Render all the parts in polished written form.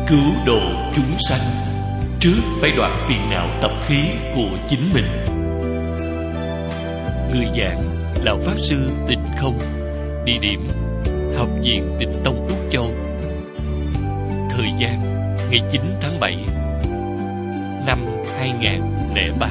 cứu độ chúng sanh, trước phải đoạn phiền não tập khí của chính mình. Người giảng là Pháp Sư Tịnh Không. Địa điểm Học viện Tịnh Tông Úc Châu. Thời gian ngày 9 tháng 7 năm 2003.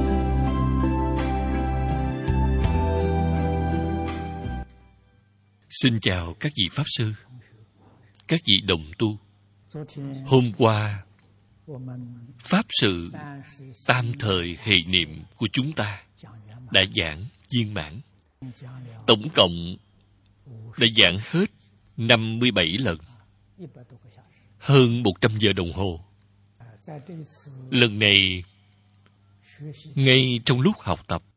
Xin chào các vị Pháp Sư, các vị đồng tu. Hôm qua, Pháp sự tam thời hệ niệm của chúng ta đã giảng viên mãn. Tổng cộng đã giảng hết 57 lần, hơn 100 giờ đồng hồ. Lần này, ngay trong lúc học tập,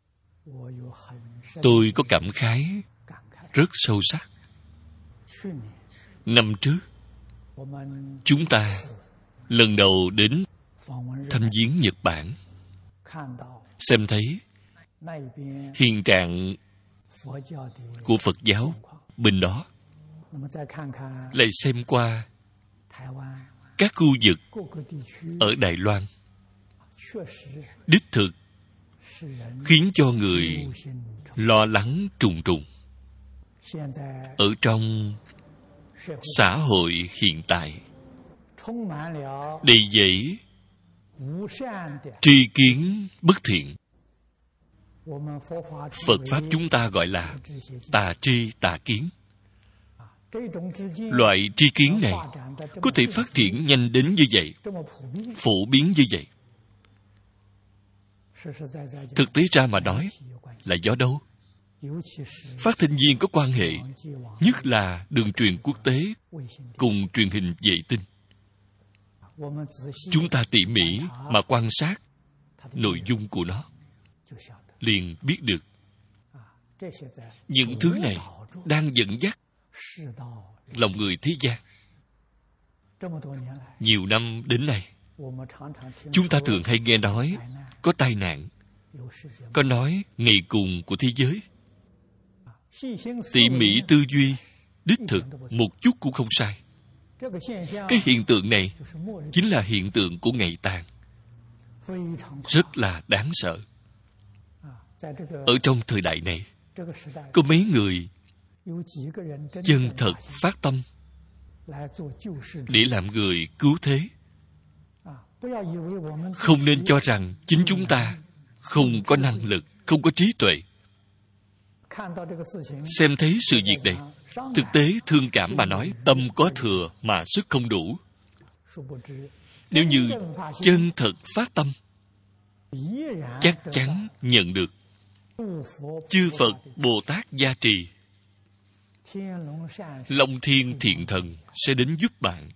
tôi có cảm khái rất sâu sắc. Năm trước, chúng ta lần đầu đến thăm viếng Nhật Bản, xem thấy hiện trạng của Phật giáo bên đó. Lại xem qua các khu vực ở Đài Loan, đích thực khiến cho người lo lắng trùng trùng. Ở trong xã hội hiện tại, đầy dẫy tri kiến bất thiện. Phật Pháp chúng ta gọi là tà tri tà kiến. Loại tri kiến này có thể phát triển nhanh đến như vậy, phổ biến như vậy. Thực tế ra mà nói là do đâu? Phát thanh viên có quan hệ, nhất là đường truyền quốc tế cùng truyền hình vệ tinh. Chúng ta tỉ mỉ mà quan sát nội dung của nó, liền biết được những thứ này đang dẫn dắt lòng người thế gian. Nhiều năm đến nay, chúng ta thường hay nghe nói có tai nạn, có nói ngày cùng của thế giới. Tỉ mỉ tư duy, đích thực một chút cũng không sai. Cái hiện tượng này chính là hiện tượng của ngày tàn, rất là đáng sợ. Ở trong thời đại này, có mấy người chân thật phát tâm để làm người cứu thế. Không nên cho rằng chính chúng ta không có năng lực, không có trí tuệ. Xem thấy sự việc này, thực tế thương cảm mà nói, tâm có thừa mà sức không đủ. Nếu như chân thật phát tâm, chắc chắn nhận được chư Phật Bồ Tát gia trì. Long Thiên Thiện Thần sẽ đến giúp bạn.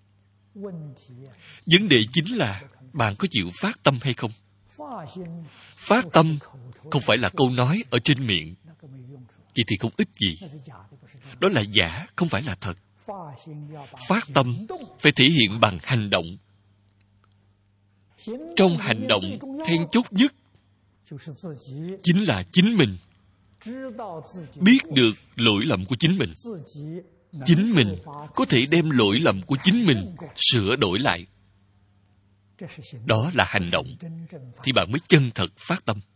Vấn đề chính là bạn có chịu phát tâm hay không? Phát tâm không phải là câu nói ở trên miệng, vậy thì không ích gì. Đó là giả, không phải là thật. Phát tâm phải thể hiện bằng hành động. Trong hành động, then chốt nhất chính là chính mình biết được lỗi lầm của chính mình. Chính mình có thể đem lỗi lầm của chính mình sửa đổi lại. Đó là hành động, thì bạn mới chân thật phát tâm.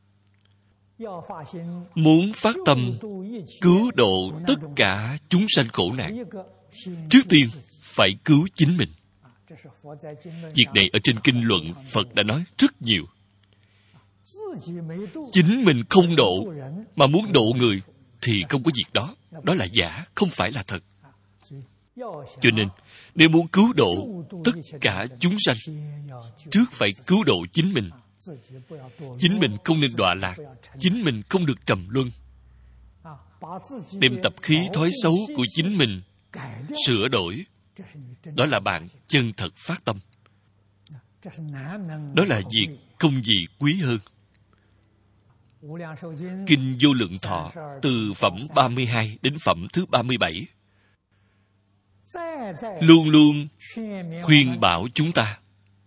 Muốn phát tâm cứu độ tất cả chúng sanh khổ nạn, trước tiên phải cứu chính mình. Việc này ở trên kinh luận Phật đã nói rất nhiều. Chính mình không độ mà muốn độ người thì không có việc đó. Đó là giả, không phải là thật. Cho nên, nếu muốn cứu độ tất cả chúng sanh, trước phải cứu độ chính mình. Chính mình không nên đọa lạc, chính mình không được trầm luân. Đem tập khí thói xấu của chính mình sửa đổi, đó là bạn chân thật phát tâm. Đó là việc không gì quý hơn. Kinh Vô Lượng Thọ từ phẩm 32 đến phẩm thứ 37 luôn luôn khuyên bảo chúng ta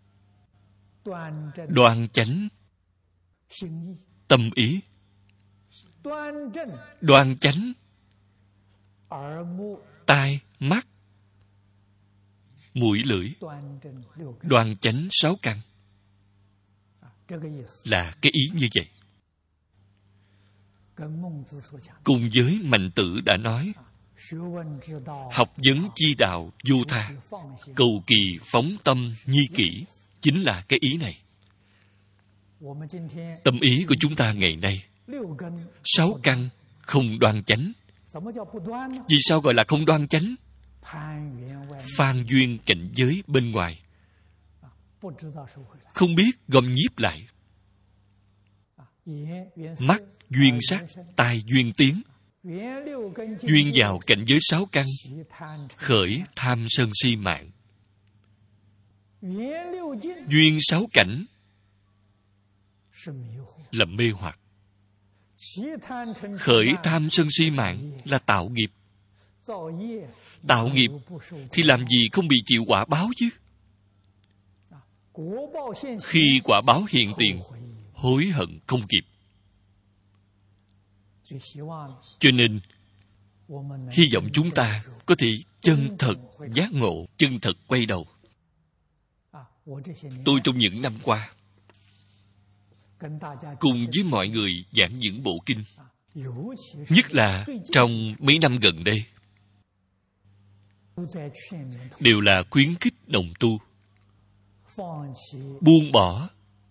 đoan chánh tâm ý, đoan chánh tai mắt, mũi lưỡi, đoan chánh 6 căn. Là cái ý như vậy. Cùng với Mạnh Tử đã nói, học vấn chi đạo vô tha, cầu kỳ phóng tâm nhi kỷ, chính là cái ý này. Tâm ý của chúng ta ngày nay, 6 căn không đoan chánh. Vì sao gọi là không đoan chánh? Phan duyên cảnh giới bên ngoài, không biết gom nhiếp lại. Mắt duyên sắc, tai duyên tiếng, duyên vào cảnh giới 6 căn, khởi tham sân si mạng. Duyên 6 cảnh là mê hoặc. Khởi tham sân si mạng là tạo nghiệp. Tạo nghiệp thì làm gì không bị chịu quả báo chứ? Khi quả báo hiện tiền, hối hận không kịp. Cho nên, hy vọng chúng ta có thể chân thật giác ngộ, chân thật quay đầu. Tôi trong những năm qua, cùng với mọi người giảng những bộ kinh, nhất là trong mấy năm gần đây, đều là khuyến khích đồng tu buông bỏ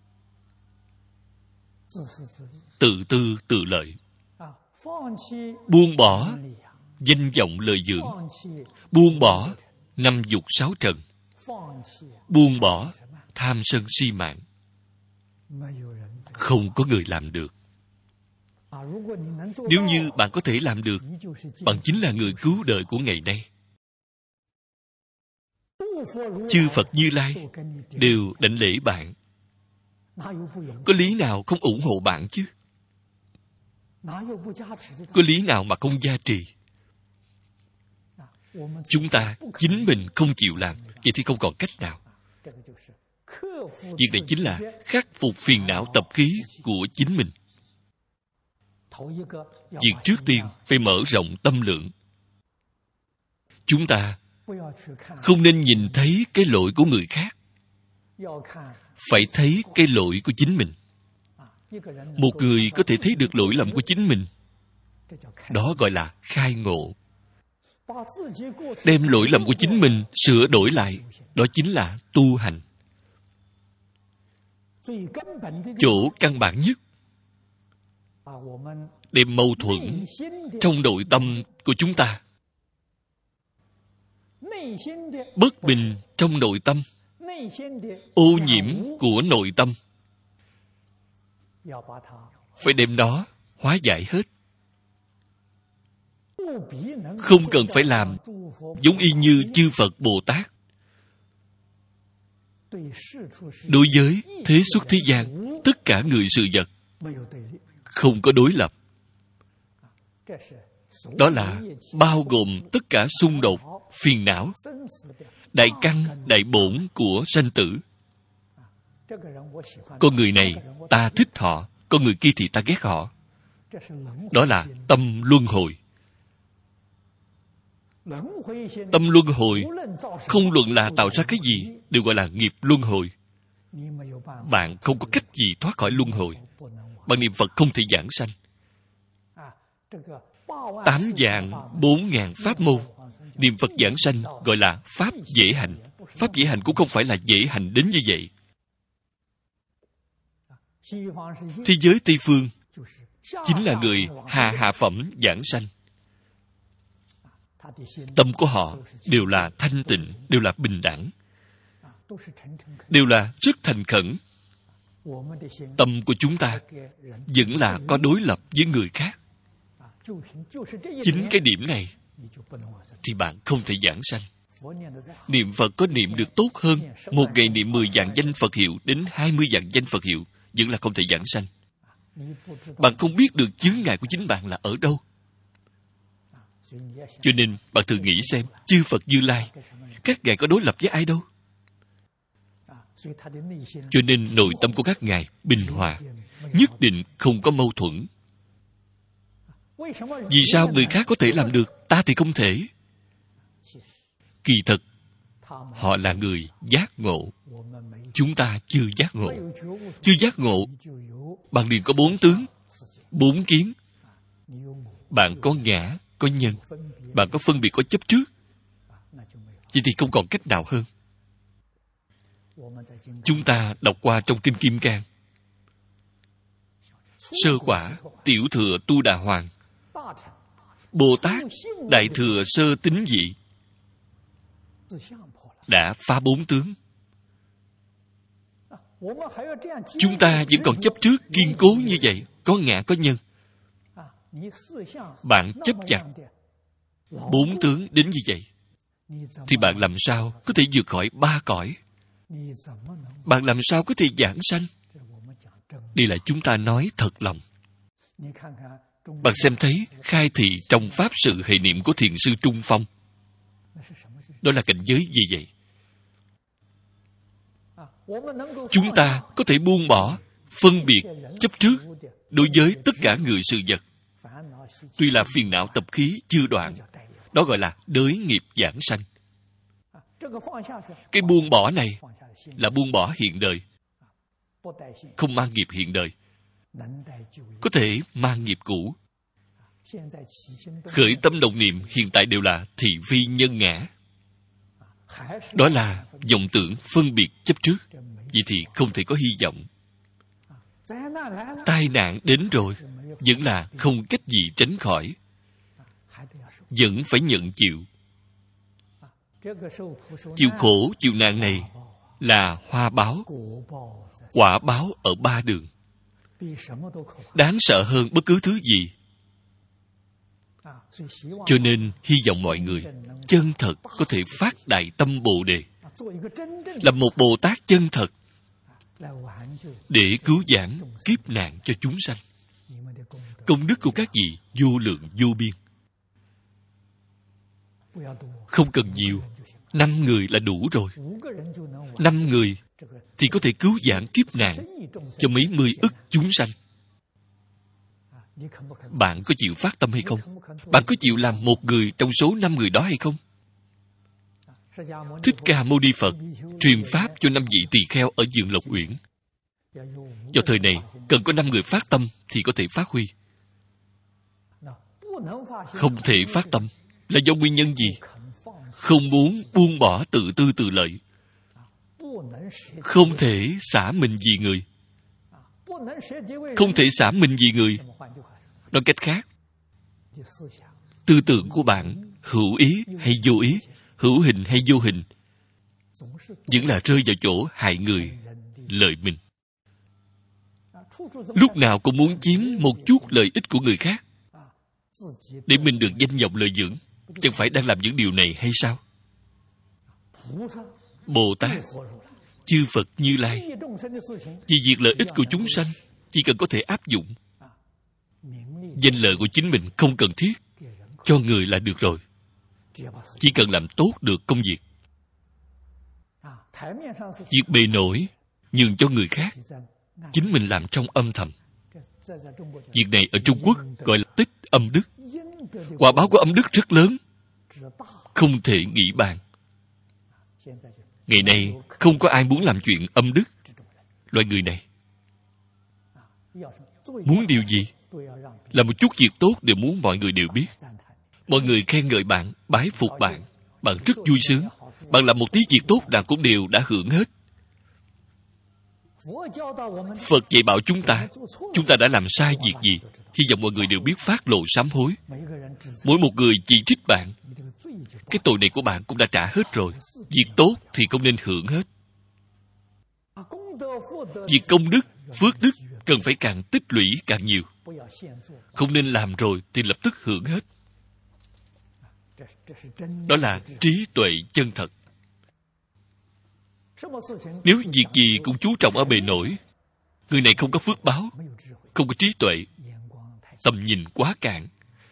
tự tư tự lợi, buông bỏ danh vọng lợi dưỡng, buông bỏ 5 dục 6 trần, buông bỏ tham sân si mạng. Không có người làm được. Nếu như bạn có thể làm được, bạn chính là người cứu đời của ngày nay. Chư Phật Như Lai đều đảnh lễ bạn. Có lý nào không ủng hộ bạn chứ? Có lý nào mà không gia trì? Chúng ta chính mình không chịu làm, vậy thì không còn cách nào. Việc này chính là khắc phục phiền não tập khí của chính mình. Việc trước tiên phải mở rộng tâm lượng. Chúng ta không nên nhìn thấy cái lỗi của người khác, phải thấy cái lỗi của chính mình. Một người có thể thấy được lỗi lầm của chính mình, đó gọi là khai ngộ. Đem lỗi lầm của chính mình sửa đổi lại, đó chính là tu hành. Chỗ căn bản nhất, đem mâu thuẫn trong nội tâm của chúng ta, bất bình trong nội tâm, ô nhiễm của nội tâm, phải đem nó hóa giải hết. Không cần phải làm giống y như chư Phật Bồ Tát. Đối với thế xuất thế gian, tất cả người sự vật không có đối lập. Đó là bao gồm tất cả xung đột, phiền não, đại căn, đại bổn của sanh tử. Con người này ta thích họ, con người kia thì ta ghét họ. Đó là tâm luân hồi. Tâm luân hồi, không luận là tạo ra cái gì, đều gọi là nghiệp luân hồi. Bạn không có cách gì thoát khỏi luân hồi. Bằng niệm Phật không thể giảng sanh. 8.400.000 pháp môn, niệm Phật giảng sanh gọi là pháp dễ hành. Pháp dễ hành cũng không phải là dễ hành đến như vậy. Thế giới Tây Phương chính là người hạ phẩm giảng sanh. Tâm của họ đều là thanh tịnh, đều là bình đẳng, đều là rất thành khẩn. Tâm của chúng ta vẫn là có đối lập với người khác. Chính cái điểm này thì bạn không thể giảng sanh. Niệm Phật có niệm được tốt hơn một ngày niệm 10 vạn danh Phật hiệu đến 20 vạn danh Phật hiệu, vẫn là không thể giảng sanh. Bạn không biết được chướng ngại của chính bạn là ở đâu. Cho nên bạn thử nghĩ xem, chư Phật Như Lai, các ngài có đối lập với ai đâu. Cho nên nội tâm của các ngài bình hòa, nhất định không có mâu thuẫn. Vì sao người khác có thể làm được, ta thì không thể? Kỳ thật, họ là người giác ngộ. Chúng ta chưa giác ngộ. Chưa giác ngộ, bạn liền có 4 tướng, 4 kiến. Bạn có ngã, có nhân. Bạn có phân biệt, có chấp trước. Vậy thì không còn cách nào hơn. Chúng ta đọc qua trong Kinh Kim Cang. Sơ quả, tiểu thừa Tu Đà Hoàng. Bồ Tát, đại thừa sơ tín vị. Đã phá 4 tướng. Chúng ta vẫn còn chấp trước kiên cố như vậy. Có ngã, có nhân. Bạn chấp chặt 4 tướng đến như vậy, thì bạn làm sao có thể vượt khỏi 3 cõi? Bạn làm sao có thể giảng sanh? Đây là chúng ta nói thật lòng. Bạn xem thấy khai thị trong Pháp sự hệ niệm của Thiền sư Trung Phong. Đó là cảnh giới gì vậy? Chúng ta có thể buông bỏ, phân biệt, chấp trước đối với tất cả người sự vật. Tuy là phiền não tập khí chưa đoạn, đó gọi là đới nghiệp giảng sanh. Cái buông bỏ này là buông bỏ hiện đời, không mang nghiệp hiện đời, có thể mang nghiệp cũ. Khởi tâm động niệm hiện tại đều là thị phi nhân ngã. Đó là vọng tưởng phân biệt chấp trước. Vậy thì không thể có hy vọng. Tai nạn đến rồi, vẫn là không cách gì tránh khỏi. Vẫn phải nhận chịu. Chịu khổ, chịu nạn này là hoa báo, quả báo ở 3 đường. Đáng sợ hơn bất cứ thứ gì. Cho nên hy vọng mọi người chân thật có thể phát đại tâm Bồ Đề, là một Bồ Tát chân thật, để cứu vãn kiếp nạn cho chúng sanh. Công đức của các vị vô lượng vô biên. Không cần nhiều, 5 người là đủ rồi. 5 người thì có thể cứu vãn kiếp nạn cho mấy mươi ức chúng sanh. Bạn có chịu phát tâm hay không? Bạn có chịu làm một người trong số 5 người đó hay không? Thích Ca Mâu Ni Phật truyền pháp cho 5 vị tỳ kheo ở vườn Lộc Uyển. Vào thời này, cần có 5 người phát tâm thì có thể phát huy. Không thể phát tâm là do nguyên nhân gì? Không muốn buông bỏ tự tư tự lợi. Không thể xả mình vì người. Không thể xả mình vì người. Nói cách khác, tư tưởng của bạn hữu ý hay vô ý, hữu hình hay vô hình, vẫn là rơi vào chỗ hại người, lợi mình. Lúc nào cũng muốn chiếm một chút lợi ích của người khác, để mình được danh vọng lợi dưỡng. Chẳng phải đang làm những điều này hay sao? Bồ Tát, chư Phật Như Lai, vì việc lợi ích của chúng sanh, chỉ cần có thể áp dụng. Danh lợi của chính mình không cần thiết, cho người là được rồi. Chỉ cần làm tốt được công việc. Việc bề nổi nhường cho người khác, chính mình làm trong âm thầm. Việc này ở Trung Quốc gọi là tích âm đức. Quả báo của âm đức rất lớn, không thể nghĩ bàn. Ngày nay không có ai muốn làm chuyện âm đức. Loại người này muốn điều gì? Là một chút việc tốt đều muốn mọi người đều biết. Mọi người khen ngợi bạn, bái phục bạn, bạn rất vui sướng. Bạn làm một tí việc tốt là cũng đều đã hưởng hết. Phật dạy bảo chúng ta đã làm sai việc gì? Hy vọng mọi người đều biết phát lộ sám hối. Mỗi một người chỉ trích bạn, cái tội này của bạn cũng đã trả hết rồi. Việc tốt thì không nên hưởng hết. Việc công đức, phước đức cần phải càng tích lũy càng nhiều. Không nên làm rồi thì lập tức hưởng hết. Đó là trí tuệ chân thật. Nếu việc gì cũng chú trọng ở bề nổi, người này không có phước báo, không có trí tuệ, tầm nhìn quá cạn.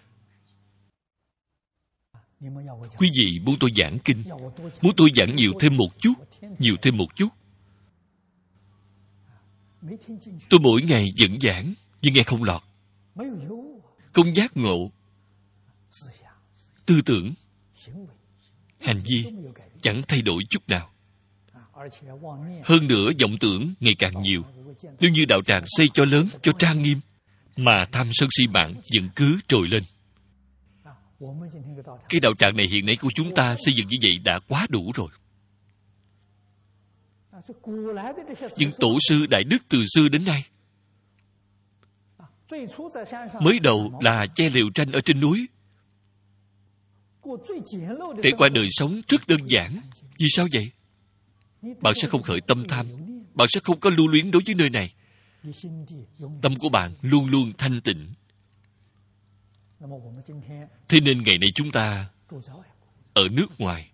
Quý vị muốn tôi giảng kinh, muốn tôi giảng nhiều thêm một chút, nhiều thêm một chút. Tôi mỗi ngày dẫn giảng, nhưng nghe không lọt. Không giác ngộ, tư tưởng, hành vi chẳng thay đổi chút nào. Hơn nữa, vọng tưởng ngày càng nhiều. Nếu như đạo tràng xây cho lớn, cho trang nghiêm, mà tham sân si mạng vẫn cứ trồi lên. Cái đạo tràng này hiện nay của chúng ta xây dựng như vậy đã quá đủ rồi. Những tổ sư đại đức từ xưa đến nay, mới đầu là che lều tranh ở trên núi, trải qua đời sống rất đơn giản. Vì sao vậy? Bạn sẽ không khởi tâm tham, bạn sẽ không có lưu luyến đối với nơi này. Tâm của bạn luôn luôn thanh tịnh. Thế nên ngày nay chúng ta ở nước ngoài,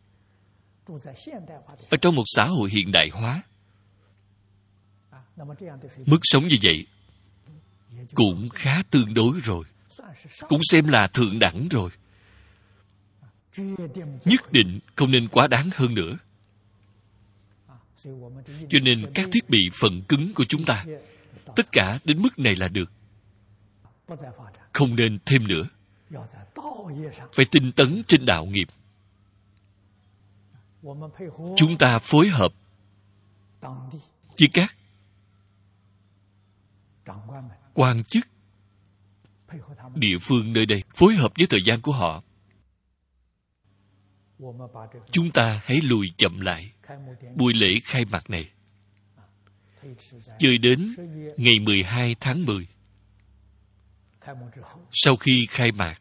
ở trong một xã hội hiện đại hóa, mức sống như vậy cũng khá tương đối rồi, cũng xem là thượng đẳng rồi. Nhất định không nên quá đáng hơn nữa. Cho nên các thiết bị phần cứng của chúng ta, tất cả đến mức này là được, không nên thêm nữa. Phải tinh tấn trên đạo nghiệp. Chúng ta phối hợp với các quan chức địa phương nơi đây, phối hợp với thời gian của họ. Chúng ta hãy lùi chậm lại buổi lễ khai mạc này, chơi đến ngày 12 tháng 10. Sau khi khai mạc,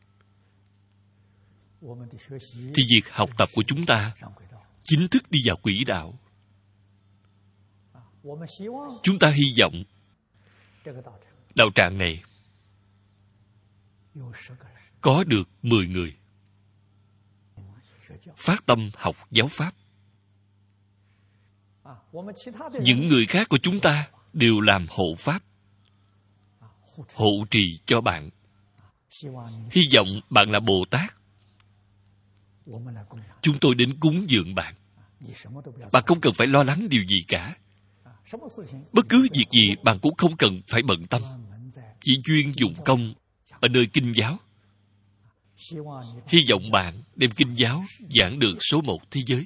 thì việc học tập của chúng ta chính thức đi vào quỹ đạo. Chúng ta hy vọng đạo tràng này có được 10 người phát tâm học giáo pháp. Những người khác của chúng ta đều làm hộ pháp, hộ trì cho bạn. Hy vọng bạn là Bồ Tát, chúng tôi đến cúng dường bạn. Bạn không cần phải lo lắng điều gì cả. Bất cứ việc gì bạn cũng không cần phải bận tâm. Chỉ chuyên dụng công ở nơi kinh giáo. Hy vọng bạn đem kinh giáo giảng được số 1 thế giới.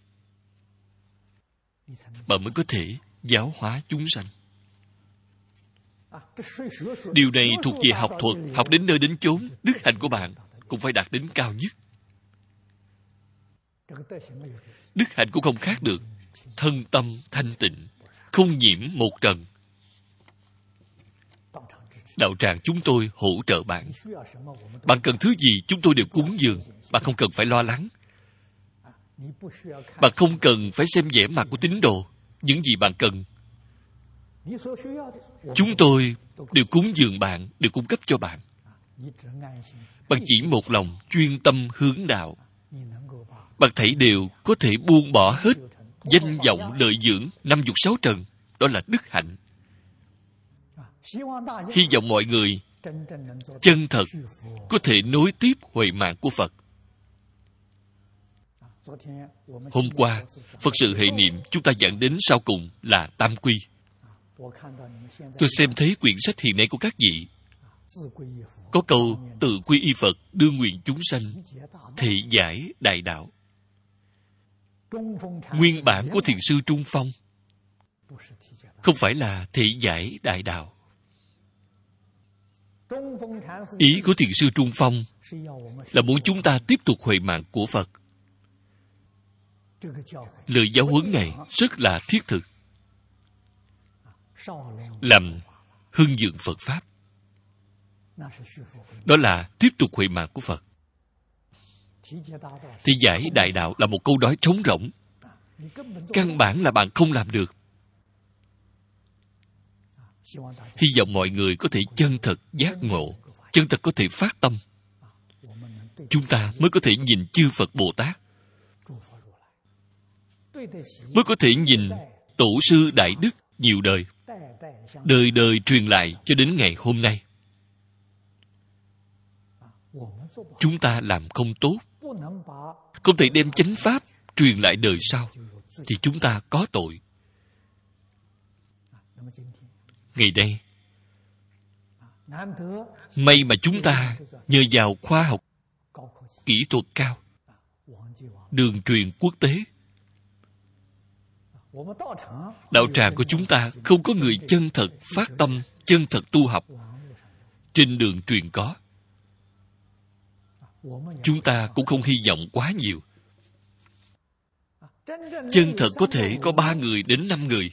Bạn mới có thể giáo hóa chúng sanh. Điều này thuộc về học thuật. Học đến nơi đến chốn, đức hạnh của bạn cũng phải đạt đến cao nhất. Đức hạnh cũng không khác được. Thân tâm thanh tịnh, không nhiễm một trần. Đạo tràng chúng tôi hỗ trợ bạn. Bạn cần thứ gì chúng tôi đều cúng dường. Bạn không cần phải lo lắng. Bạn không cần phải xem vẻ mặt của tín đồ. Những gì bạn cần, chúng tôi đều cúng dường bạn, đều cung cấp cho bạn. Bạn chỉ một lòng chuyên tâm hướng đạo, bạn thảy đều có thể buông bỏ hết danh vọng lợi dưỡng 56 trần. Đó là đức hạnh. Hy vọng mọi người chân thật có thể nối tiếp huệ mạng của Phật. Hôm qua, Phật sự hệ niệm chúng ta giảng đến sau cùng là tam quy. Tôi xem thấy quyển sách hiện nay của các vị có câu tự quy y Phật, đương nguyện chúng sanh, thị giải đại đạo. Nguyên bản của thiền sư Trung Phong không phải là thị giải đại đạo. Ý của thiền sư Trung Phong là muốn chúng ta tiếp tục huệ mạng của Phật. Lời giáo huấn này rất là thiết thực, làm hưng dựng Phật Pháp. Đó là tiếp tục huệ mạng của Phật. Thì giải đại đạo là một câu nói trống rỗng. Căn bản là bạn không làm được. Hy vọng mọi người có thể chân thật giác ngộ, chân thật có thể phát tâm. Chúng ta mới có thể nhìn chư Phật Bồ Tát, mới có thể nhìn tổ sư đại đức nhiều đời, đời đời truyền lại cho đến ngày hôm nay. Chúng ta làm không tốt, không thể đem chánh pháp truyền lại đời sau, thì chúng ta có tội. Ngày nay, may mà chúng ta nhờ vào khoa học, kỹ thuật cao, đường truyền quốc tế. Đạo tràng của chúng ta không có người chân thật phát tâm, chân thật tu học. Trên đường truyền có. Chúng ta cũng không hy vọng quá nhiều. Chân thật có thể có 3 người đến 5 người.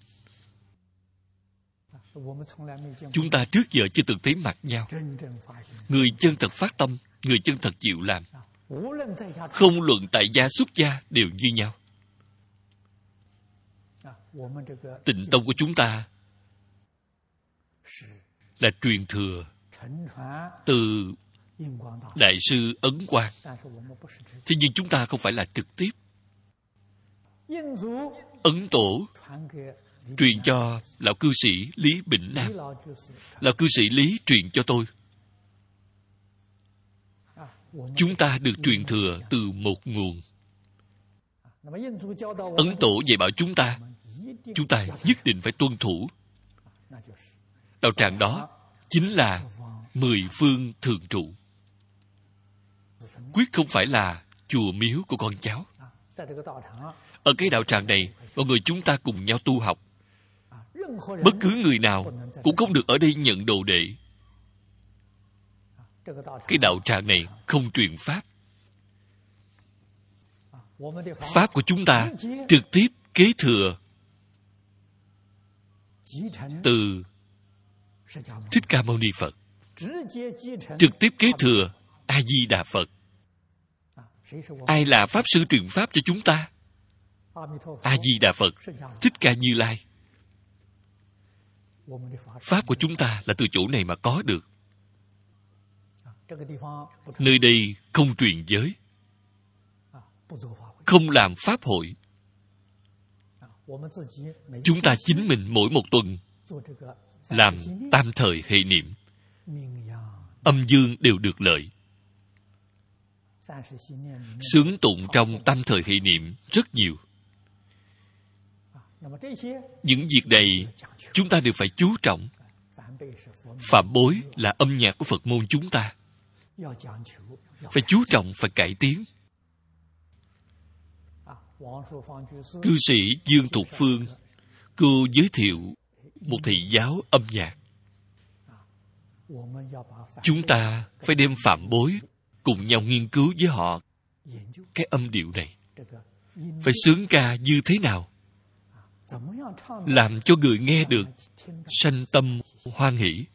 Chúng ta trước giờ chưa từng thấy mặt nhau. Người chân thật phát tâm, người chân thật chịu làm. Không luận tại gia xuất gia đều như nhau. Tịnh tông của chúng ta là truyền thừa từ Đại sư Ấn Quang. Thế nhưng chúng ta không phải là trực tiếp. Ấn Tổ truyền cho lão cư sĩ Lý Bỉnh Nam. Lão cư sĩ Lý truyền cho tôi. Chúng ta được truyền thừa từ một nguồn. Ấn Tổ dạy bảo chúng ta nhất định phải tuân thủ. Đạo tràng đó chính là 10 phương thường trụ. Quyết không phải là chùa miếu của con cháu. Ở cái đạo tràng này, mọi người chúng ta cùng nhau tu học. Bất cứ người nào cũng không được ở đây nhận đồ đệ. Cái đạo tràng này không truyền pháp. Pháp của chúng ta trực tiếp kế thừa từ Thích Ca Mâu Ni Phật. Trực tiếp kế thừa A Di Đà Phật. Ai là Pháp Sư truyền Pháp cho chúng ta? A Di Đà Phật, Thích Ca Như Lai. Pháp của chúng ta là từ chỗ này mà có được. Nơi đây không truyền giới, không làm Pháp hội. Chúng ta chính mình mỗi một tuần làm tam thời hệ niệm, âm dương đều được lợi. Xướng tụng trong tam thời hệ niệm rất nhiều. Những việc này chúng ta đều phải chú trọng. Phạm bối là âm nhạc của Phật môn chúng ta. Phải chú trọng, phải cải tiến. Cư sĩ Dương Thục Phương, cô giới thiệu một thầy giáo âm nhạc. Chúng ta phải đem phạm bối cùng nhau nghiên cứu với họ cái âm điệu này. Phải xướng ca như thế nào? Làm cho người nghe được sanh tâm hoan hỷ.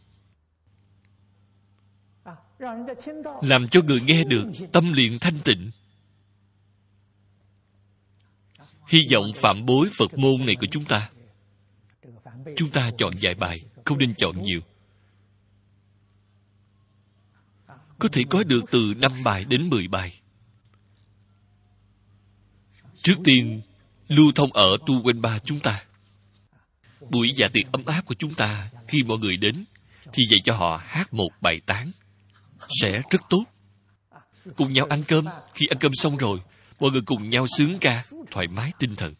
Làm cho người nghe được tâm liền thanh tịnh. Hy vọng phạm bối Phật môn này của chúng ta chọn vài bài, không nên chọn nhiều. Có thể có được từ 5 bài đến 10 bài. Trước tiên, lưu thông ở Tu Quên Ba chúng ta. Buổi dạ tiệc ấm áp của chúng ta, khi mọi người đến, thì dạy cho họ hát một bài tán. Sẽ rất tốt. Cùng nhau ăn cơm, khi ăn cơm xong rồi, mọi người cùng nhau xướng ca, thoải mái tinh thần.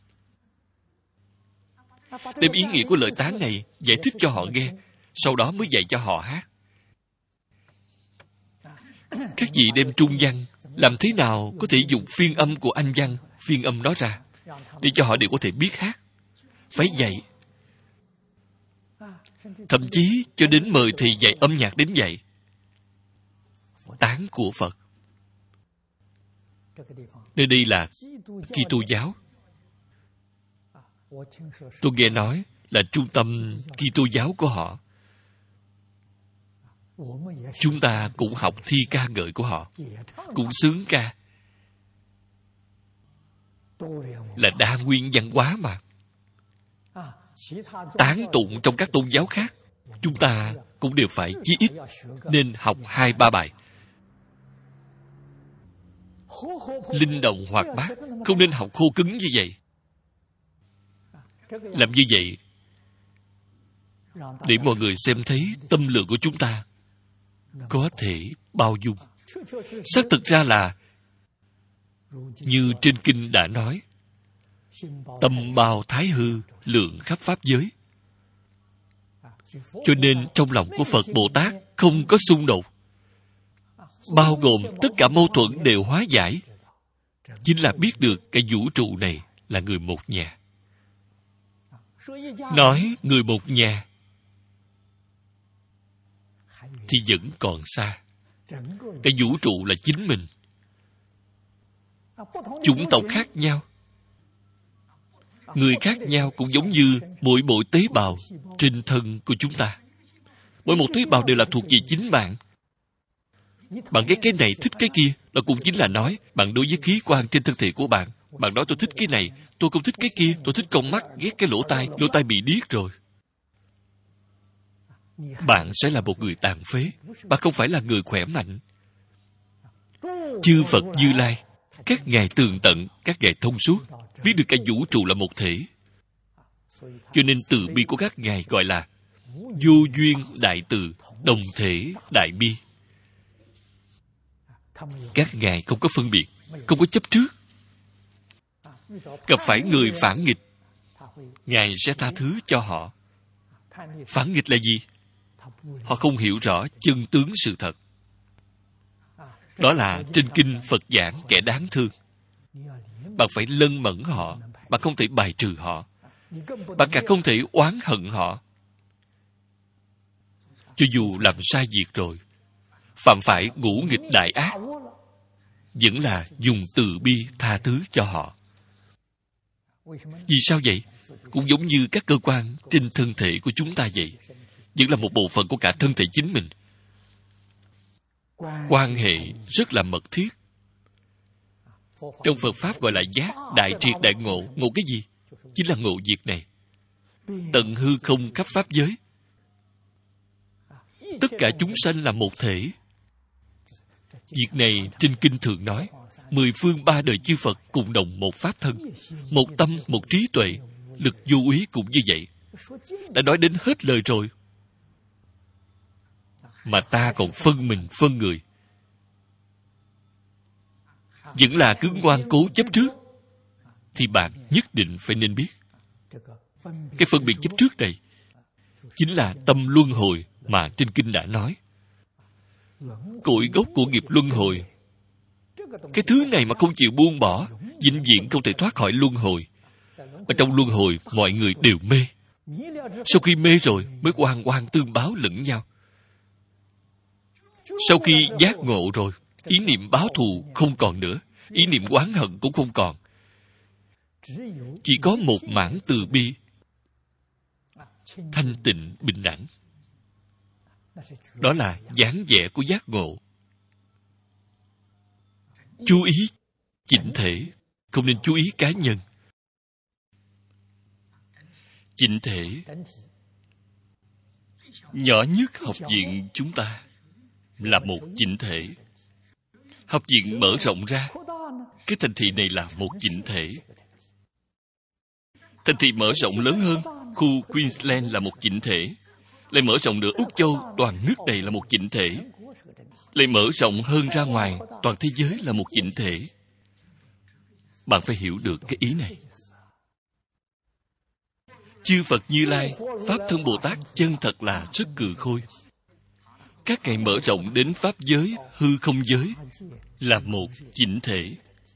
Đem ý nghĩa của lời tán này giải thích cho họ nghe, sau đó mới dạy cho họ hát. Các vị đem trung văn, làm thế nào có thể dùng phiên âm của anh văn, phiên âm đó ra, để cho họ đều có thể biết hát. Phải dạy. Thậm chí cho đến mời thầy dạy âm nhạc đến dạy. Tán của Phật. Nơi đây là Kitô giáo. Tôi nghe nói là trung tâm Kitô giáo của họ. Chúng ta cũng học thi ca ngợi của họ, cũng xướng ca. Là đa nguyên văn hóa mà. Tán tụng trong các tôn giáo khác, chúng ta cũng đều phải chí ít nên học 2-3 bài. Linh động hoạt bát, không nên học khô cứng như vậy. Làm như vậy để mọi người xem thấy tâm lượng của chúng ta có thể bao dung. Xác thực ra là như trên kinh đã nói, tâm bao thái hư, lượng khắp pháp giới. Cho nên trong lòng của Phật Bồ Tát không có xung đột, bao gồm tất cả mâu thuẫn đều hóa giải. chính là biết được cái vũ trụ này là người một nhà. Nói người một nhà thì vẫn còn xa. Cái vũ trụ là chính mình. Chủng tộc khác nhau, người khác nhau, cũng giống như mỗi tế bào trên thân của chúng ta. Mỗi một tế bào đều là thuộc về chính bạn. Bạn ghét cái này, thích cái kia, đó cũng chính là nói bạn đối với khí quan trên thân thể của bạn. Bạn nói tôi thích cái này, tôi không thích cái kia, tôi thích con mắt, ghét cái lỗ tai bị điếc rồi. Bạn sẽ là một người tàn phế. Bạn không phải là người khỏe mạnh. Chư Phật Như Lai, các ngài tường tận, các ngài thông suốt, biết được cả vũ trụ là một thể. Cho nên từ bi của các ngài gọi là vô duyên đại từ, đồng thể đại bi. Các ngài không có phân biệt, không có chấp trước. Gặp phải người phản nghịch, ngài sẽ tha thứ cho họ. Phản nghịch là gì? Họ không hiểu rõ chân tướng sự thật. Đó là trên kinh Phật giảng kẻ đáng thương. Bạn phải lân mẫn họ. Bạn không thể bài trừ họ. Bạn càng không thể oán hận họ. Cho dù làm sai việc rồi, phạm phải ngũ nghịch đại ác, vẫn là dùng từ bi tha thứ cho họ. Vì sao vậy? Cũng giống như các cơ quan trên thân thể của chúng ta vậy. Vẫn là một bộ phận của cả thân thể chính mình. Quan hệ rất là mật thiết. Trong Phật Pháp gọi là giác, đại triệt đại ngộ. Ngộ cái gì? Chính là ngộ việc này. Tận hư không khắp pháp giới. Tất cả chúng sanh là một thể. Việc này trên kinh thường nói, 10 phương 3 đời chư Phật cùng đồng một pháp thân, một tâm, một trí tuệ, lực vô úy cũng như vậy. Đã nói đến hết lời rồi. Mà ta còn phân mình, phân người. Vẫn là cứ ngoan cố chấp trước, thì bạn nhất định phải nên biết. Cái phân biệt chấp trước này chính là tâm luân hồi mà trên kinh đã nói. Cội gốc của nghiệp luân hồi. Cái thứ này mà không chịu buông bỏ, vĩnh viễn không thể thoát khỏi luân hồi. Ở trong luân hồi, mọi người đều mê. Sau khi mê rồi, mới oan oan tương báo lẫn nhau. Sau khi giác ngộ rồi, ý niệm báo thù không còn nữa, ý niệm oán hận cũng không còn. Chỉ có một mảng từ bi, thanh tịnh bình đẳng. Đó là dáng vẻ của giác ngộ. Chú ý chỉnh thể, không nên chú ý cá nhân. Chỉnh thể. Nhỏ nhất học viện chúng ta là một chỉnh thể. Học viện mở rộng ra, cái thành thị này là một chỉnh thể. Thành thị mở rộng lớn hơn, khu Queensland là một chỉnh thể. Lại mở rộng nữa Úc Châu, toàn nước này là một chỉnh thể. Lại mở rộng hơn ra ngoài, toàn thế giới là một chỉnh thể. Bạn phải hiểu được cái ý này. Chư Phật Như Lai, Pháp Thân Bồ Tát chân thật là rất cừ khôi. Các ngài mở rộng đến Pháp giới, hư không giới, là một chỉnh thể.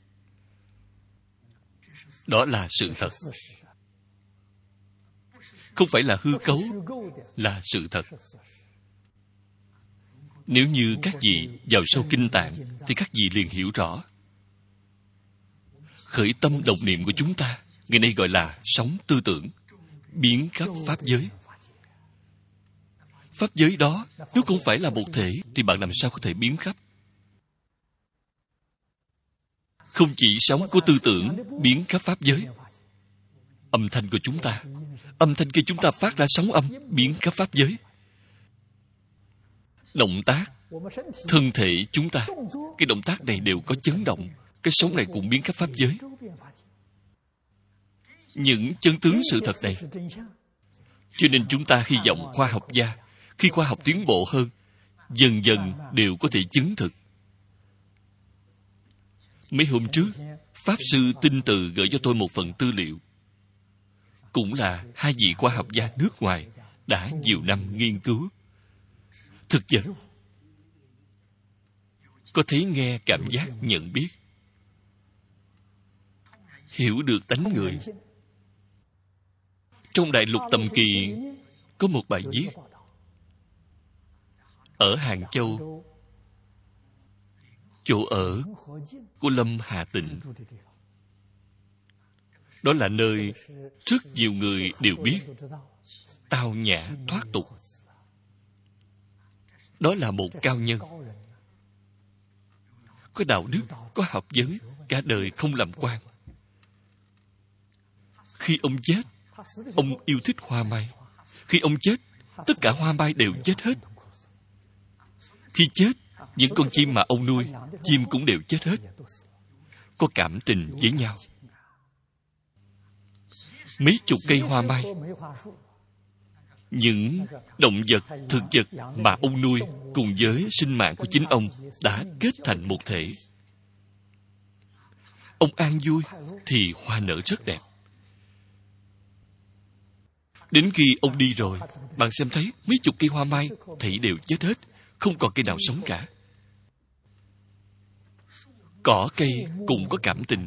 Đó là sự thật. Không phải là hư cấu, là sự thật. Nếu như các vị vào sâu kinh tạng, thì các vị liền hiểu rõ. Khởi tâm động niệm của chúng ta, ngày nay gọi là sóng tư tưởng, biến khắp Pháp giới. Pháp giới đó, nếu không phải là một thể, thì bạn làm sao có thể biến khắp? Không chỉ sóng của tư tưởng biến khắp Pháp giới. Âm thanh của chúng ta, âm thanh kia chúng ta phát ra sóng âm biến khắp Pháp giới. Động tác, thân thể chúng ta, cái động tác này đều có chấn động. Cái sóng này cũng biến khắp Pháp giới. Những chân tướng sự thật này. Cho nên chúng ta hy vọng khoa học gia, khi khoa học tiến bộ hơn, dần dần đều có thể chứng thực. Mấy hôm trước, Pháp Sư Tinh Từ gửi cho tôi một phần tư liệu. Cũng là hai vị khoa học gia nước ngoài đã nhiều năm nghiên cứu. Thực vật có thấy nghe, cảm giác, nhận biết. hiểu được tánh người. Trong Đại Lục Tầm Kỳ có một bài viết ở Hàng Châu, chỗ ở của Lâm Hà Tịnh. Đó là nơi rất nhiều người đều biết tao nhã thoát tục. Đó là một cao nhân, có đạo đức, có học vấn, cả đời không làm quan. Khi ông chết, ông yêu thích hoa mai. Khi ông chết, tất cả hoa mai đều chết hết. Khi chết, những con chim mà ông nuôi, chim cũng đều chết hết. Có cảm tình với nhau. Mấy chục cây hoa mai, những động vật, thực vật mà ông nuôi cùng với sinh mạng của chính ông đã kết thành một thể. Ông an vui thì hoa nở rất đẹp. Đến khi ông đi rồi, bạn xem thấy mấy chục cây hoa mai thì đều chết hết, không còn cây nào sống cả. Cỏ cây cũng có cảm tình,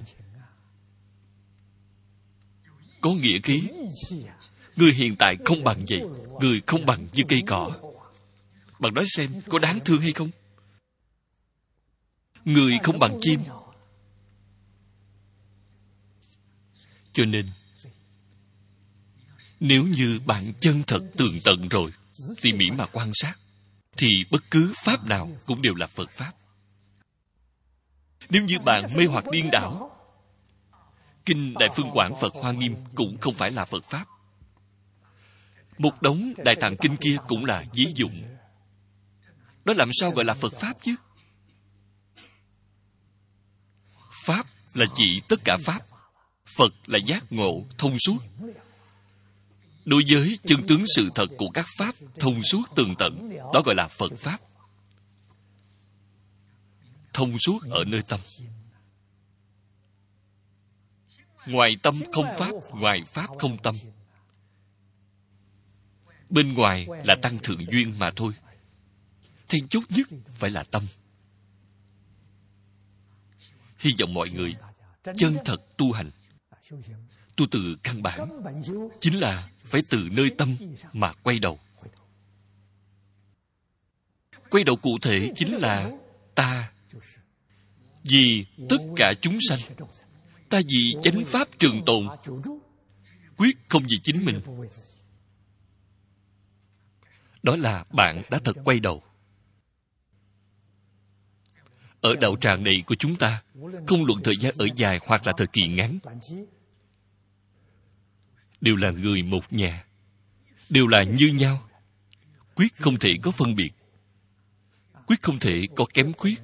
có nghĩa khí. Người hiện tại không bằng vậy, người không bằng như cây cỏ. Bạn nói xem, có đáng thương hay không? Người không bằng chim. Cho nên, nếu như bạn chân thật tường tận rồi, tỉ mỉ mà quan sát, thì bất cứ pháp nào cũng đều là Phật Pháp. Nếu như bạn mê hoặc điên đảo, Kinh Đại Phương Quảng Phật Hoa Nghiêm cũng không phải là Phật Pháp. Một đống Đại Tạng Kinh kia cũng là ví dụ. Đó làm sao gọi là Phật Pháp chứ? Pháp là chỉ tất cả Pháp. Phật là giác ngộ, thông suốt. Đối với chân tướng sự thật của các Pháp thông suốt tường tận, đó gọi là Phật Pháp. Thông suốt ở nơi tâm. Ngoài tâm không Pháp, ngoài Pháp không tâm. Bên ngoài là tăng thượng duyên mà thôi. Then chốt nhất phải là tâm. Hy vọng mọi người chân thật tu hành. Tu từ căn bản chính là phải từ nơi tâm mà quay đầu. Quay đầu cụ thể chính là ta vì tất cả chúng sanh, ta vì chánh pháp trường tồn, quyết không vì chính mình. Đó là bạn đã thật quay đầu. Ở đạo tràng này của chúng ta, không luận thời gian ở dài hoặc là thời kỳ ngắn, đều là người một nhà, đều là như nhau, quyết không thể có phân biệt, quyết không thể có kém khuyết.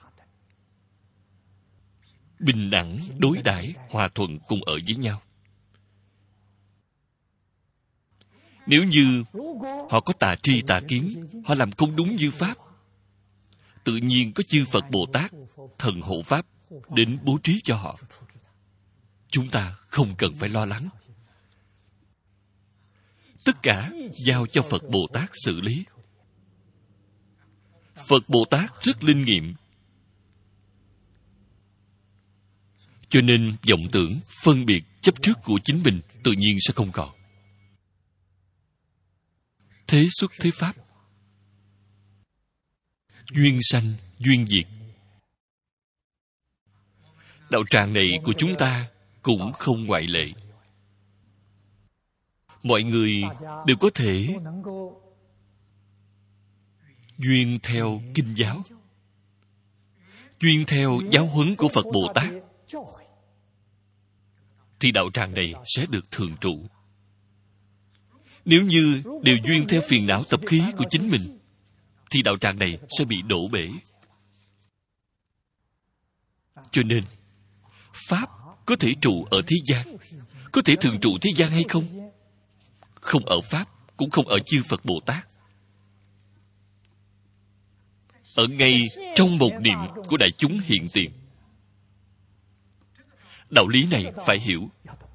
Bình đẳng, đối đãi, hòa thuận cùng ở với nhau. Nếu như họ có tà tri tà kiến, họ làm không đúng như Pháp, tự nhiên có chư Phật Bồ Tát, thần hộ Pháp đến bố trí cho họ. Chúng ta không cần phải lo lắng. Tất cả giao cho Phật Bồ Tát xử lý. Phật Bồ Tát rất linh nghiệm. Cho nên vọng tưởng, phân biệt, chấp trước của chính mình tự nhiên sẽ không còn. Thế xuất thế pháp. Duyên sanh, duyên diệt. Đạo tràng này của chúng ta cũng không ngoại lệ. Mọi người đều có thể duyên theo kinh giáo, duyên theo giáo huấn của Phật Bồ Tát, thì đạo tràng này sẽ được thường trụ. Nếu như đều duyên theo phiền não tập khí của chính mình, thì đạo tràng này sẽ bị đổ bể. Cho nên, Pháp có thể trụ ở thế gian, có thể thường trụ thế gian hay không? Không ở Pháp, cũng không ở chư Phật Bồ Tát. Ở ngay trong một niệm của đại chúng hiện tiền. Đạo lý này phải hiểu.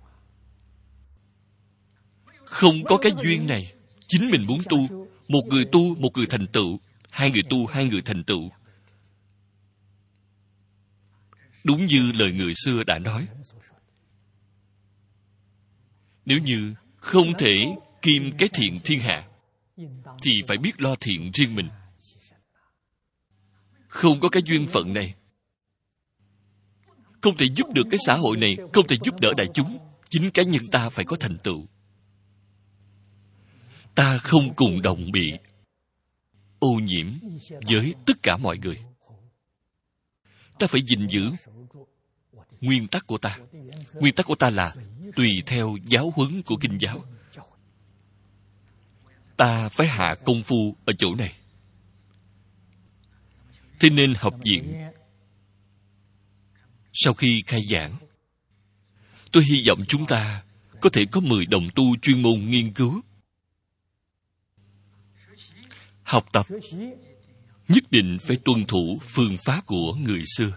Không có cái duyên này, chính mình muốn tu, một người thành tựu, hai người tu, hai người thành tựu. Đúng như lời người xưa đã nói, Nếu như không thể kiêm cái thiện thiên hạ, thì phải biết lo thiện riêng mình. Không có cái duyên phận này, không thể giúp được cái xã hội này, không thể giúp đỡ đại chúng. Chính cá nhân ta phải có thành tựu. Ta không cùng đồng bị ô nhiễm với tất cả mọi người. Ta phải gìn giữ nguyên tắc của ta. Nguyên tắc của ta là tùy theo giáo huấn của kinh giáo. Ta phải hạ công phu ở chỗ này. Thế nên học viện sau khi khai giảng, tôi hy vọng chúng ta có thể có 10 đồng tu chuyên môn nghiên cứu. Học tập nhất định phải tuân thủ phương pháp của người xưa.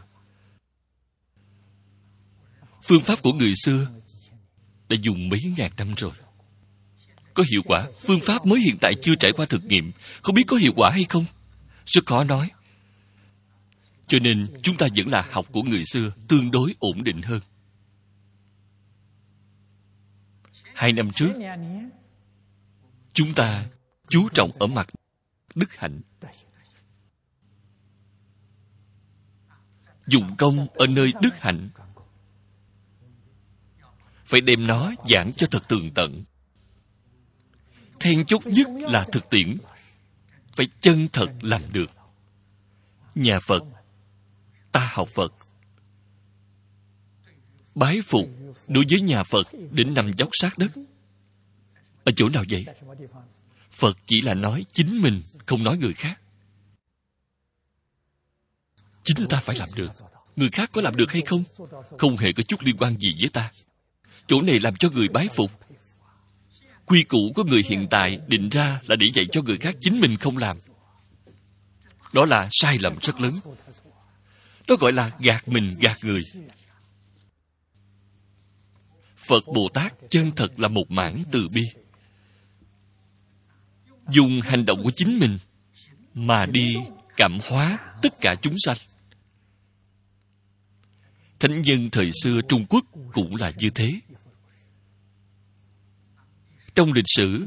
Phương pháp của người xưa đã dùng mấy ngàn năm rồi. Có hiệu quả. Phương pháp mới hiện tại chưa trải qua thực nghiệm, không biết có hiệu quả hay không, rất khó nói. Cho nên chúng ta vẫn là học của người xưa, tương đối ổn định hơn. 2 năm trước, chúng ta chú trọng ở mặt đức hạnh, dùng công ở nơi đức hạnh, phải đem nó giảng cho thật tường tận. Then chốt nhất là thực tiễn, phải chân thật làm được. Nhà Phật, ta học Phật. Bái phục đối với nhà Phật đến nằm dốc sát đất. Ở chỗ nào vậy? Phật chỉ là nói chính mình, không nói người khác. Chính ta phải làm được. Người khác có làm được hay không, không hề có chút liên quan gì với ta. Chỗ này làm cho người bái phục. Quy củ của người hiện tại định ra là để dạy cho người khác, chính mình không làm. Đó là sai lầm rất lớn. Đó gọi là gạt mình gạt người. Phật Bồ Tát chân thật là một mãn từ bi. Dùng hành động của chính mình mà đi cảm hóa tất cả chúng sanh. Thánh nhân thời xưa Trung Quốc cũng là như thế. Trong lịch sử,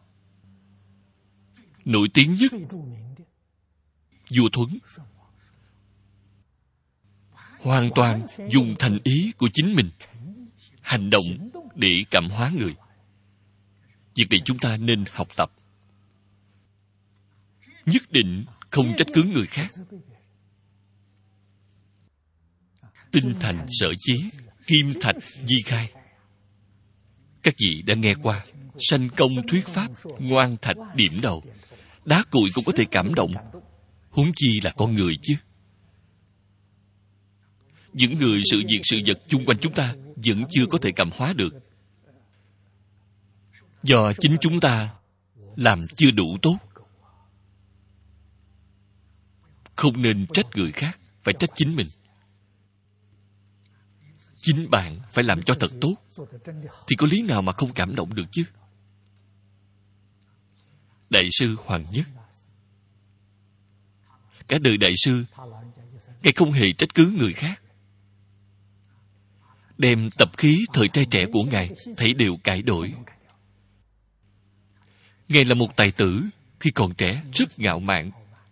nổi tiếng nhất vua Thuấn hoàn toàn dùng thành ý của chính mình hành động để cảm hóa người. Việc này chúng ta nên học tập. Nhất định không trách cứ người khác. Tinh thành sở chí, kim thạch di khai. Các vị đã nghe qua sanh công thuyết pháp, ngoan thạch điểm đầu. Đá cuội cũng có thể cảm động, huống chi là con người chứ. Những người, sự việc, sự vật chung quanh chúng ta vẫn chưa có thể cảm hóa được. Do chính chúng ta làm chưa đủ tốt. Không nên trách người khác, phải trách chính mình. Chính bạn phải làm cho thật tốt, thì có lý nào mà không cảm động được chứ? Đại sư Hoàng Nhất, cả đời đại sư, Ngài không hề trách cứ người khác. Đem tập khí thời trai trẻ của Ngài thấy đều cải đổi. Ngài là một tài tử, khi còn trẻ rất ngạo mạn.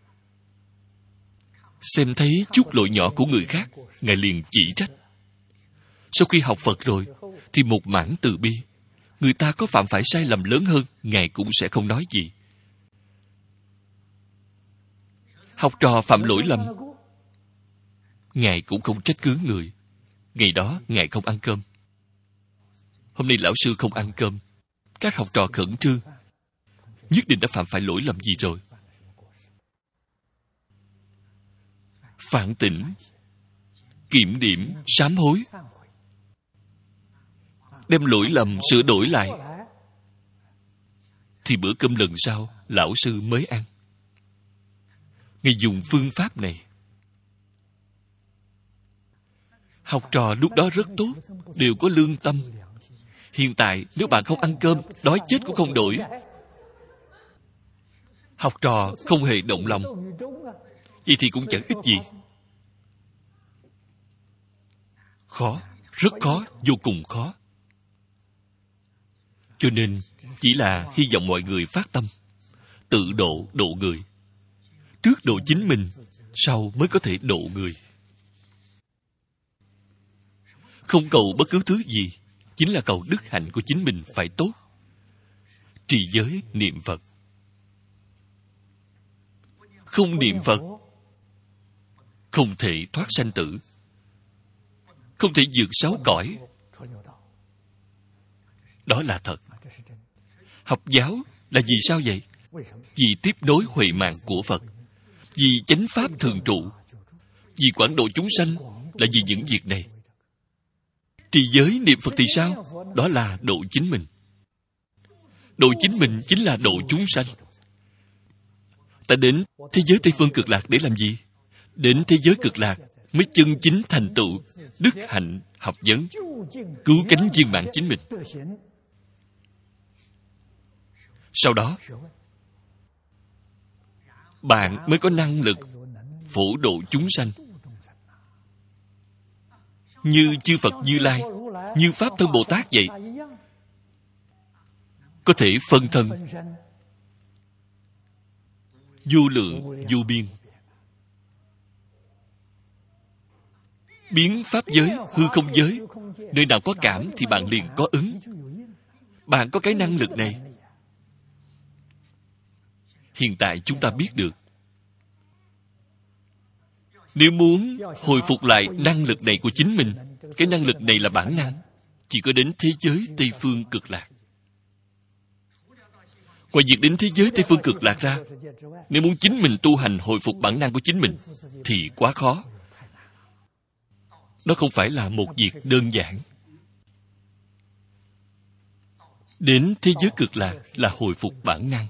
Xem thấy chút lỗi nhỏ của người khác, Ngài liền chỉ trách. Sau khi học Phật rồi, thì một mãn từ bi. Người ta có phạm phải sai lầm lớn hơn, Ngài cũng sẽ không nói gì. Học trò phạm lỗi lầm, Ngài cũng không trách cứ người. Ngày đó, Ngài không ăn cơm. Hôm nay lão sư không ăn cơm. Các học trò khẩn trương. Nhất định đã phạm phải lỗi lầm gì rồi. Phản tỉnh, kiểm điểm, sám hối. Đem lỗi lầm sửa đổi lại, thì bữa cơm lần sau lão sư mới ăn. Ngài dùng phương pháp này. Học trò lúc đó rất tốt, đều có lương tâm. Hiện tại nếu bạn không ăn cơm, đói chết cũng không đổi. Học trò không hề động lòng, vậy thì cũng chẳng ích gì. Khó, rất khó, vô cùng khó. Cho nên chỉ là hy vọng mọi người phát tâm tự độ người. Trước độ chính mình, sau mới có thể độ người. Không cầu bất cứ thứ gì, chính là cầu đức hạnh của chính mình phải tốt. Trì giới niệm Phật. Không niệm Phật, không thể thoát sanh tử, không thể vượt 6 cõi. Đó là thật. Học giáo là vì sao vậy? Vì tiếp nối huệ mạng của Phật, vì chánh pháp thường trụ, vì quảng độ chúng sanh, là vì những việc này. Trì giới niệm Phật thì sao? Đó là độ chính mình. Độ chính mình chính là độ chúng sanh. Ta đến thế giới Tây Phương Cực Lạc để làm gì? Đến thế giới Cực Lạc mới chân chính thành tựu đức hạnh học vấn, cứu cánh viên mãn chính mình. Sau đó, bạn mới có năng lực phổ độ chúng sanh. Như chư Phật Như Lai, như Pháp Thân Bồ Tát vậy, có thể phân thân vô lượng vô biên, biến pháp giới, hư không giới. Nơi nào có cảm thì bạn liền có ứng. Bạn có cái năng lực này. Hiện tại chúng ta biết được. Nếu muốn hồi phục lại năng lực này của chính mình, cái năng lực này là bản năng, chỉ có đến thế giới Tây Phương Cực Lạc. Ngoài việc đến thế giới Tây Phương Cực Lạc ra, nếu muốn chính mình tu hành hồi phục bản năng của chính mình, thì quá khó. Đó không phải là một việc đơn giản. Đến thế giới Cực Lạc là hồi phục bản năng.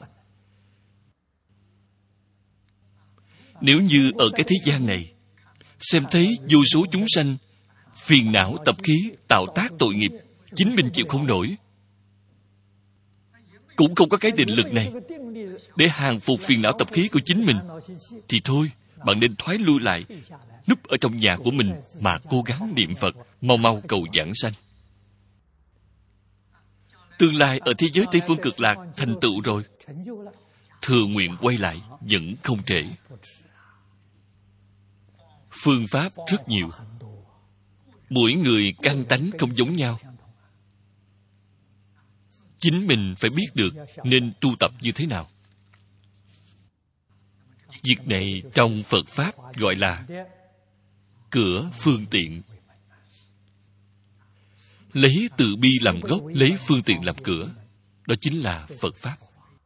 Nếu như ở cái thế gian này, xem thấy vô số chúng sanh phiền não tập khí, tạo tác tội nghiệp, chính mình chịu không nổi, cũng không có cái định lực này để hàng phục phiền não tập khí của chính mình, thì thôi, bạn nên thoái lui lại, núp ở trong nhà của mình mà cố gắng niệm Phật, mau mau cầu giảng sanh. Tương lai ở thế giới Tây Phương Cực Lạc thành tựu rồi, thừa nguyện quay lại vẫn không trễ. Phương pháp rất nhiều, mỗi người căn tánh không giống nhau. Chính mình phải biết được nên tu tập như thế nào. Việc này trong Phật Pháp gọi là cửa phương tiện. Lấy từ bi làm gốc, lấy phương tiện làm cửa. Đó chính là Phật Pháp.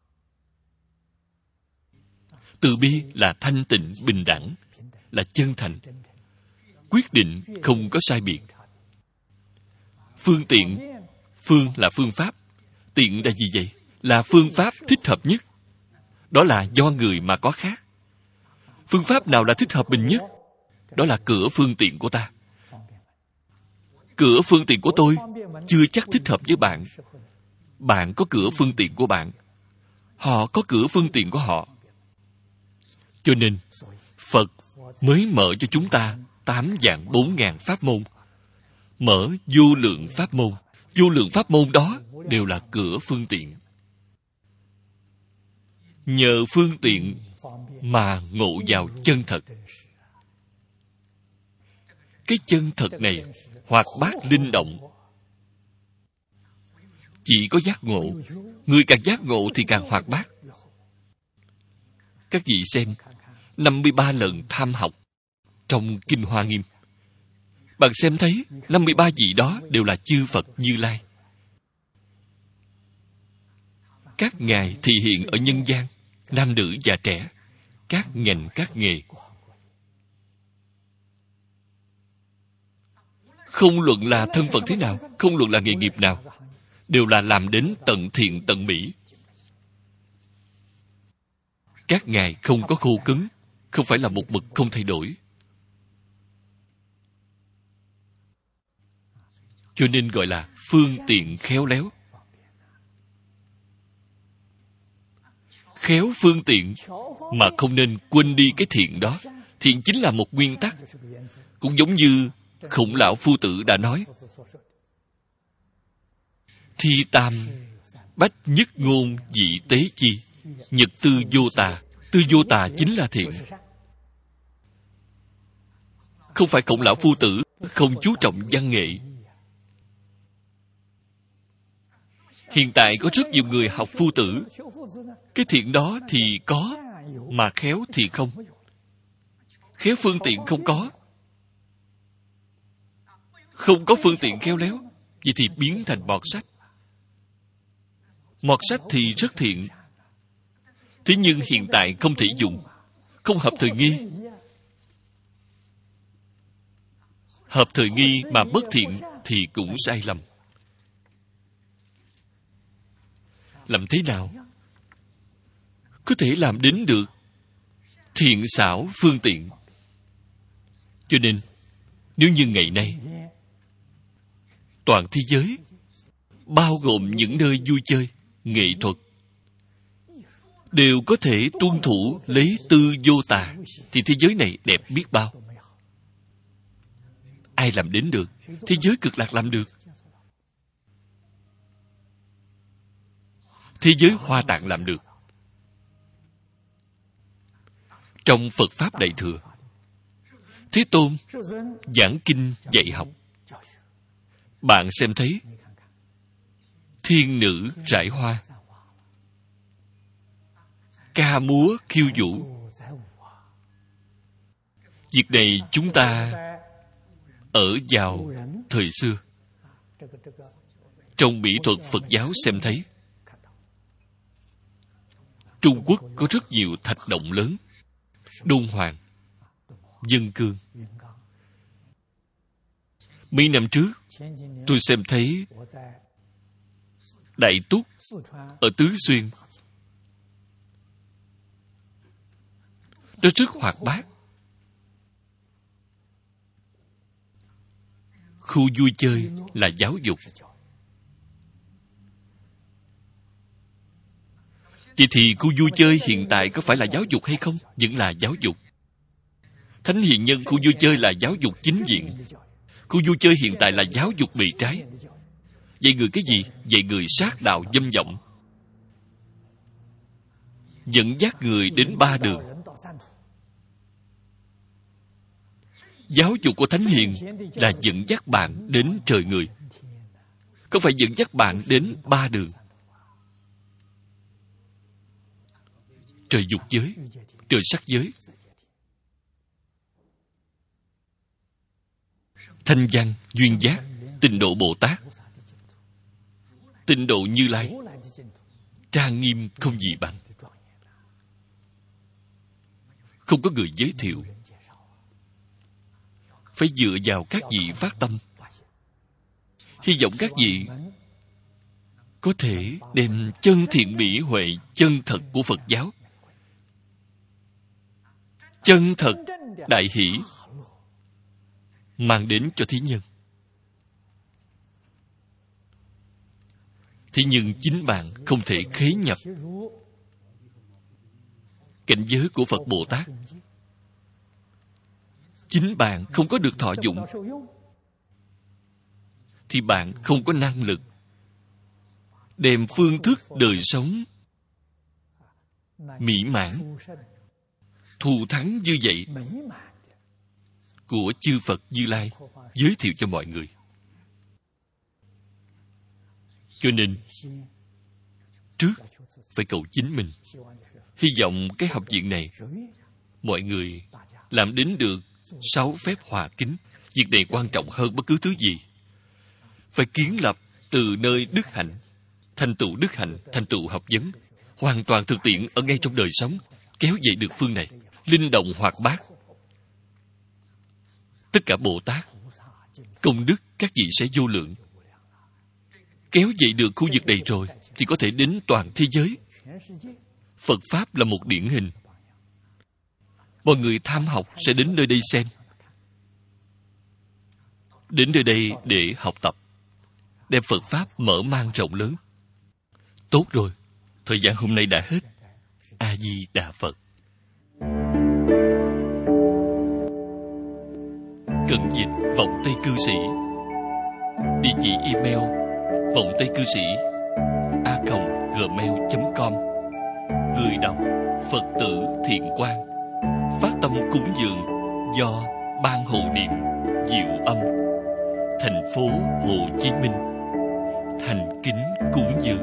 Từ bi là thanh tịnh, bình đẳng, là chân thành, quyết định không có sai biệt. Phương tiện, phương là phương pháp, tiện là gì vậy? Là phương pháp thích hợp nhất. Đó là do người mà có khác. Phương pháp nào là thích hợp mình nhất? Đó là cửa phương tiện của ta. Cửa phương tiện của tôi chưa chắc thích hợp với bạn. Bạn có cửa phương tiện của bạn, họ có cửa phương tiện của họ. Cho nên Phật mới mở cho chúng ta 8.400.000 pháp môn, mở vô lượng pháp môn. Vô lượng pháp môn đó đều là cửa phương tiện. Nhờ phương tiện mà ngộ vào chân thật. Cái chân thật này hoạt bát linh động. Chỉ có giác ngộ. Người càng giác ngộ thì càng hoạt bát. Các vị xem 53 lần tham học trong Kinh Hoa Nghiêm. Bạn xem thấy 53 vị đó đều là chư Phật Như Lai. Các ngài thị hiện ở nhân gian, nam nữ già trẻ, các ngành các nghề. Không luận là thân phận thế nào, không luận là nghề nghiệp nào, đều là làm đến tận thiện tận mỹ. Các ngài không có khô cứng, không phải là một mực không thay đổi. Cho nên gọi là phương tiện khéo léo. Khéo phương tiện mà không nên quên đi cái thiện đó. Thiện chính là một nguyên tắc. Cũng giống như Khổng Lão Phu Tử đã nói, thi tam Bách nhất ngôn dị tế chi, nhật tư vô tà. Tư vô tà chính là thiện. Không phải Khổng lão phu tử không chú trọng văn nghệ. Hiện tại có rất nhiều người học phu tử. Cái thiện đó thì có, mà khéo thì không. Khéo phương tiện không có. Không có phương tiện khéo léo, vậy thì biến thành bọt sách. Mọt sách thì rất thiện, thế nhưng hiện tại không thể dùng, không hợp thời nghi. Hợp thời nghi mà bất thiện thì cũng sai lầm. Làm thế nào có thể làm đến được thiện xảo phương tiện? Cho nên, nếu như ngày nay toàn thế giới, bao gồm những nơi vui chơi, nghệ thuật, đều có thể tuân thủ lấy tư vô tà, thì thế giới này đẹp biết bao. Ai làm đến được? Thế giới Cực Lạc làm được. Thế giới Hoa Tạng làm được. Trong Phật Pháp Đại Thừa, Thế Tôn giảng kinh dạy học. Bạn xem thấy thiên nữ rải hoa, ca múa khiêu vũ. Việc này chúng ta ở vào thời xưa, trong mỹ thuật Phật giáo xem thấy. Trung Quốc có rất nhiều thạch động lớn, Đôn Hoàng, Dân Cương. Mấy năm trước, tôi xem thấy Đại Túc ở Tứ Xuyên. Nó rất hoạt bát. Khu vui chơi là giáo dục. Vậy thì khu vui chơi hiện tại có phải là giáo dục hay không? Vẫn là giáo dục. Thánh Hiền Nhân khu vui chơi là giáo dục chính diện. Khu vui chơi hiện tại là giáo dục bề trái. Dạy người cái gì? Dạy người sát đạo dâm vọng, dẫn dắt người đến ba đường. Giáo dục của Thánh Hiền là dẫn dắt bạn đến trời người, không phải dẫn dắt bạn đến ba đường. Trời dục giới, trời sắc giới. Thanh văn, duyên giác, Tịnh độ Bồ Tát, Tịnh độ Như Lai, trang nghiêm không gì bằng. Không có người giới thiệu, phải dựa vào các vị phát tâm. Hy vọng các vị có thể đem chân thiện mỹ huệ chân thật của Phật giáo, chân thật đại hỷ mang đến cho thí nhân. Thế nhưng chính bạn không thể khế nhập cảnh giới của Phật Bồ Tát. Chính bạn không có được thọ dụng, thì bạn không có năng lực đem phương thức đời sống mỹ mãn, thù thắng như vậy của chư Phật Như Lai giới thiệu cho mọi người. Cho nên trước phải cầu chính mình. Hy vọng cái học viện này mọi người làm đến được 6 phép hòa kính. Việc này quan trọng hơn bất cứ thứ gì. Phải kiến lập từ nơi đức hạnh, thành tựu đức hạnh, thành tựu học vấn, hoàn toàn thực tiễn ở ngay trong đời sống, kéo dậy được phương này, linh động hoạt bát. Tất cả Bồ Tát, công đức các vị sẽ vô lượng. Kéo dậy được khu vực này rồi, thì có thể đến toàn thế giới. Phật Pháp là một điển hình. Mọi người tham học sẽ đến nơi đây xem. Đến nơi đây để học tập, đem Phật Pháp mở mang rộng lớn. Tốt rồi, thời gian hôm nay đã hết. A-di-đà Phật. Cần dịch vọng Tây Cư Sĩ. Địa chỉ email vọng tây cư sĩ a gmail.com. Người đọc Phật tử Thiện Quang. Phát tâm cúng dường do Ban Hộ Niệm Diệu Âm, thành phố Hồ Chí Minh thành kính cúng dường.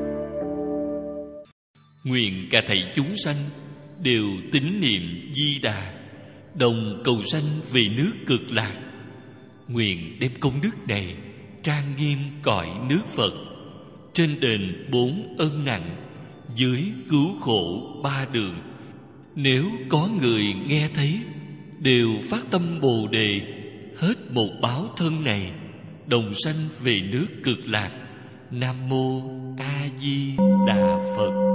Nguyện cả thảy chúng sanh đều tín niệm Di Đà, đồng cầu sanh về nước Cực Lạc. Nguyện đem công đức này trang nghiêm cõi nước Phật, trên đền 4 ân nặng, dưới cứu khổ 3 đường. Nếu có người nghe thấy, đều phát tâm Bồ Đề, hết một báo thân này, đồng sanh về nước Cực Lạc. Nam mô A Di Đà Phật.